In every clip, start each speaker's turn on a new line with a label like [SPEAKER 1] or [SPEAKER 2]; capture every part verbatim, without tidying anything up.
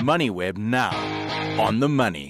[SPEAKER 1] MoneyWeb now. On the money.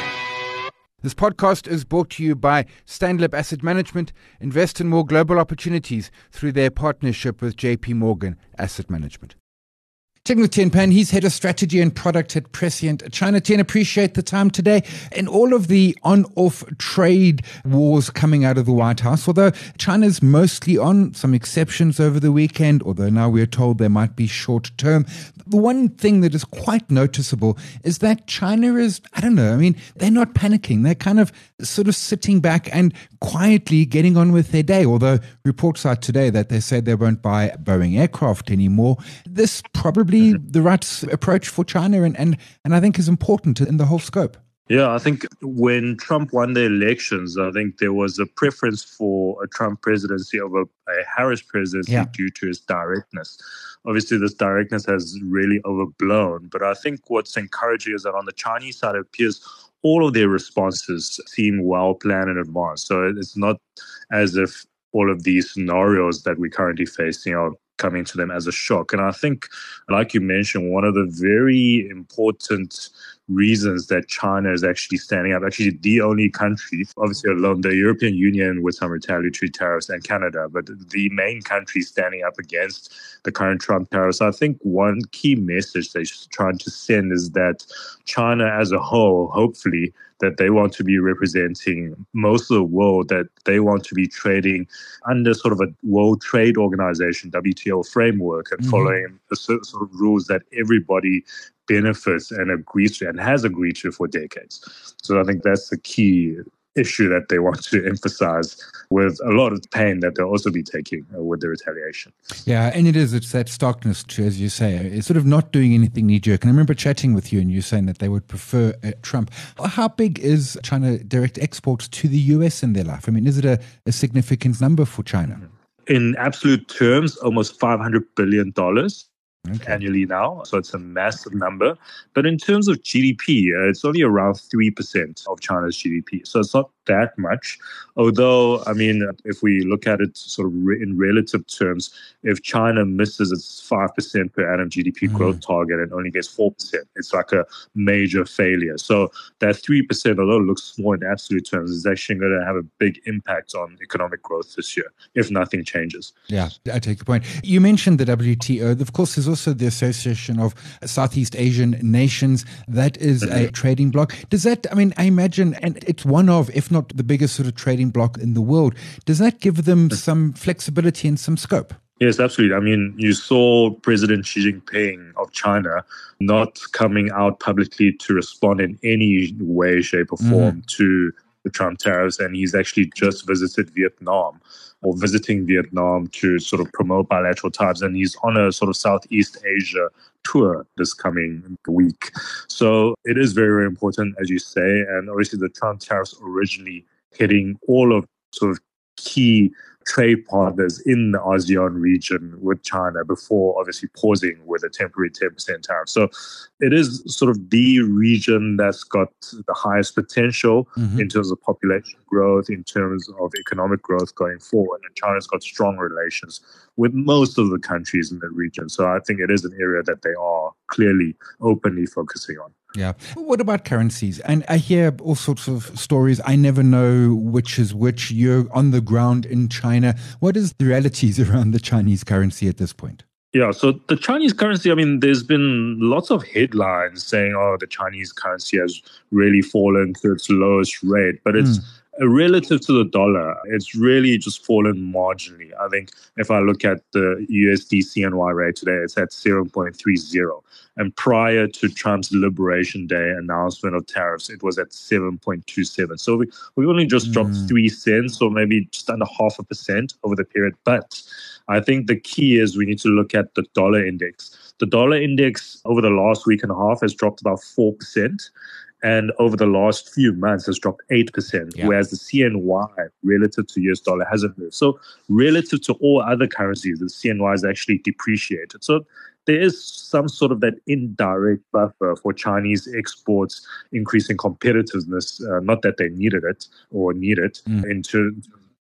[SPEAKER 2] This podcast is brought to you by Stanlib Asset Management. Invest in more global opportunities through their partnership with J P Morgan Asset Management. Checking with Tian Pan, he's head of strategy and product at Prescient China. Tian, appreciate the time today. In all of the on-off trade wars coming out of the White House, although China's mostly on, some exceptions over the weekend, although now we're told there might be short-term. The one thing that is quite noticeable is that China is, I don't know, I mean, they're not panicking. They're kind of sort of sitting back and quietly getting on with their day, although reports out today that they say they won't buy Boeing aircraft anymore. This probably the right approach for China and, and, and I think is important in the whole scope.
[SPEAKER 3] Yeah, I think when Trump won the elections, I think there was a preference for a Trump presidency over a Harris presidency yeah. due to his directness. Obviously, this directness has really overblown. But I think what's encouraging is that on the Chinese side, it appears all of their responses seem well planned in advance. So it's not as if all of these scenarios that we're currently facing are coming to them as a shock. And I think, like you mentioned, one of the very important reasons that China is actually standing up, actually the only country, obviously alone the European Union with some retaliatory tariffs and Canada, but the main country standing up against the current Trump tariffs. I think one key message they're trying to send is that China as a whole, hopefully, that they want to be representing most of the world, that they want to be trading under sort of a World Trade Organization, W T O framework, and mm-hmm. following the sort of rules that everybody benefits and agrees to and has agreed to for decades. So I think that's the key issue that they want to emphasize, with a lot of pain that they'll also be taking uh, with the retaliation.
[SPEAKER 2] Yeah, and it is, it's that starkness to, as you say, it's sort of not doing anything knee-jerk. And I remember chatting with you and you saying that they would prefer uh, Trump. How big is China direct exports to the U S in their life? I mean, is it a, a significant number for China?
[SPEAKER 3] In absolute terms, almost five hundred billion dollars.
[SPEAKER 2] Okay.
[SPEAKER 3] Annually now, so it's a massive number. But in terms of G D P, uh, it's only around three percent of China's G D P. So it's not that much. Although, I mean, if we look at it sort of re- in relative terms, if China misses its five percent per annum G D P mm. growth target and only gets four percent, it's like a major failure. So that three percent, although it looks small in absolute terms, is actually going to have a big impact on economic growth this year, if nothing changes.
[SPEAKER 2] Yeah, I take the point. You mentioned the W T O. Of course, there's also the Association of Southeast Asian Nations. That is mm-hmm. a trading bloc. Does that, I mean, I imagine, and it's one of, if not the biggest sort of trading bloc in the world, does that give them some flexibility and some scope?
[SPEAKER 3] Yes, absolutely. I mean, you saw President Xi Jinping of China not coming out publicly to respond in any way, shape or form mm. to the Trump tariffs, and he's actually just visited Vietnam or visiting Vietnam to sort of promote bilateral ties, and he's on a sort of Southeast Asia tour this coming week. So it is very, very important, as you say, and obviously the Trump tariffs originally hitting all of sort of key trade partners in the ASEAN region with China before obviously pausing with a temporary ten percent tariff. So it is sort of the region that's got the highest potential mm-hmm. in terms of population growth, in terms of economic growth going forward. And China's got strong relations with most of the countries in the region. So I think it is an area that they are clearly openly focusing on.
[SPEAKER 2] Yeah. What about currencies? And I hear all sorts of stories. I never know which is which. You're on the ground in China. What is the realities around the Chinese currency at this point?
[SPEAKER 3] Yeah, so the Chinese currency, I mean, there's been lots of headlines saying, oh, the Chinese currency has really fallen to its lowest rate. But it's mm. relative to the dollar, it's really just fallen marginally. I think if I look at the U S D C N Y rate today, it's at zero point three zero. And prior to Trump's Liberation Day announcement of tariffs, it was at seven point two seven. So we, we only just mm. dropped three cents or maybe just under half a percent over the period. But I think the key is we need to look at the dollar index. The dollar index over the last week and a half has dropped about four percent. And over the last few months has dropped eight percent, yeah. whereas the C N Y relative to U S dollar hasn't moved. So relative to all other currencies, the C N Y is actually depreciated. So there is some sort of that indirect buffer for Chinese exports increasing competitiveness, uh, not that they needed it or need it, mm. into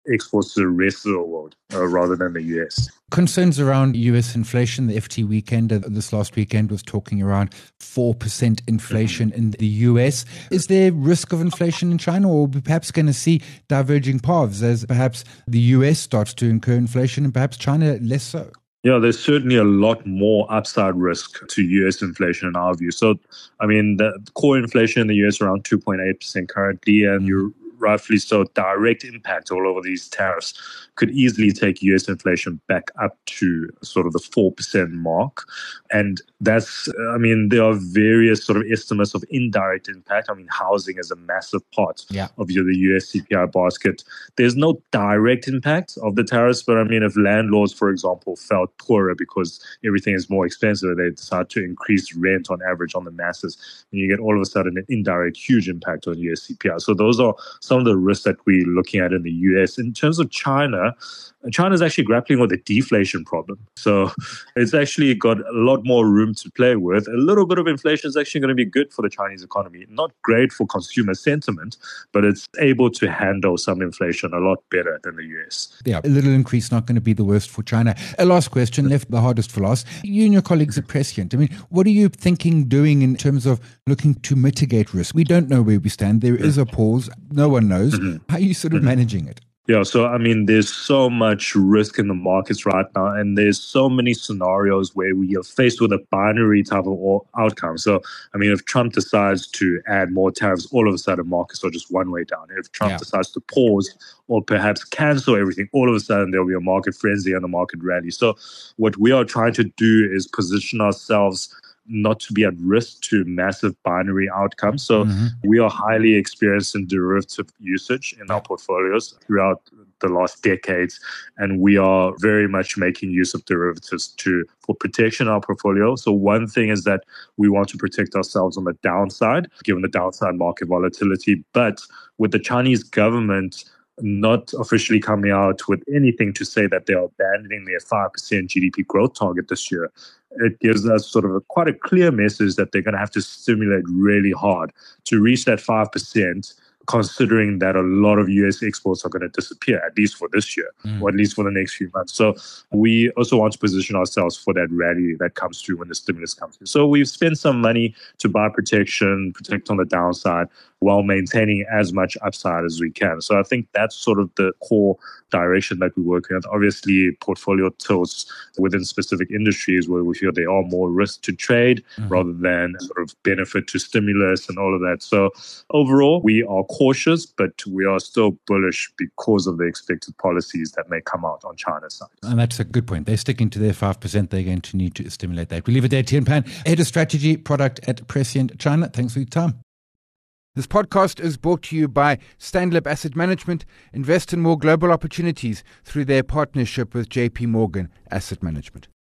[SPEAKER 3] exports to the rest of the world uh, rather than the U S.
[SPEAKER 2] Concerns around U S inflation. The F T weekend uh, this last weekend was talking around four percent inflation mm-hmm. in the U S. Is there risk of inflation in China, or are we perhaps going to see diverging paths as perhaps the U S starts to incur inflation and perhaps China less so?
[SPEAKER 3] Yeah, there's certainly a lot more upside risk to U S inflation in our view. So, I mean, the core inflation in the U S around two point eight percent currently, and you're roughly so direct impact all over these tariffs could easily take U S inflation back up to sort of the four percent mark. And that's, I mean, there are various sort of estimates of indirect impact. I mean, housing is a massive part
[SPEAKER 2] yeah.
[SPEAKER 3] of the U S C P I basket. There's no direct impact of the tariffs, but I mean, if landlords, for example, felt poorer because everything is more expensive, they decide to increase rent on average on the masses, and you get all of a sudden an indirect huge impact on U S C P I. So those are some of the risks that we're looking at in the U S. In terms of China, China is actually grappling with a deflation problem. So it's actually got a lot more room to play with. A little bit of inflation is actually going to be good for the Chinese economy. Not great for consumer sentiment, but it's able to handle some inflation a lot better than the U S.
[SPEAKER 2] Yeah, a little increase not going to be the worst for China. A last question, left the hardest for last. You and your colleagues at Prescient, I mean, what are you thinking doing in terms of looking to mitigate risk? We don't know where we stand. There is a pause. No one knows. Mm-hmm. How are you sort of mm-hmm. managing it?
[SPEAKER 3] Yeah, so I mean, there's so much risk in the markets right now, and there's so many scenarios where we are faced with a binary type of outcome. So, I mean, if Trump decides to add more tariffs, all of a sudden markets are just one way down. If Trump yeah. decides to pause or perhaps cancel everything, all of a sudden there'll be a market frenzy and a market rally. So, what we are trying to do is position ourselves not to be at risk to massive binary outcomes. So mm-hmm. we are highly experienced in derivative usage in our portfolios throughout the last decades, and we are very much making use of derivatives to for protection in our portfolio. So one thing is that we want to protect ourselves on the downside, given the downside market volatility. But with the Chinese government not officially coming out with anything to say that they are abandoning their five percent G D P growth target this year, it gives us sort of a, quite a clear message that they're going to have to stimulate really hard to reach that five percent, considering that a lot of U S exports are going to disappear, at least for this year, mm. or at least for the next few months. So we also want to position ourselves for that rally that comes through when the stimulus comes through. So we've spent some money to buy protection, protect on the downside, while maintaining as much upside as we can. So I think that's sort of the core direction that we work with. Obviously, portfolio tilts within specific industries where we feel there are more risk to trade mm-hmm. rather than sort of benefit to stimulus and all of that. So overall, we are cautious, but we are still bullish because of the expected policies that may come out on China's side.
[SPEAKER 2] And that's a good point. They're sticking to their five percent. They're going to need to stimulate that. We leave it there. Tian Pan, Head of Strategy Product at Prescient China. Thanks for your time. This podcast is brought to you by Stanlib Asset Management. Invest in more global opportunities through their partnership with J P Morgan Asset Management.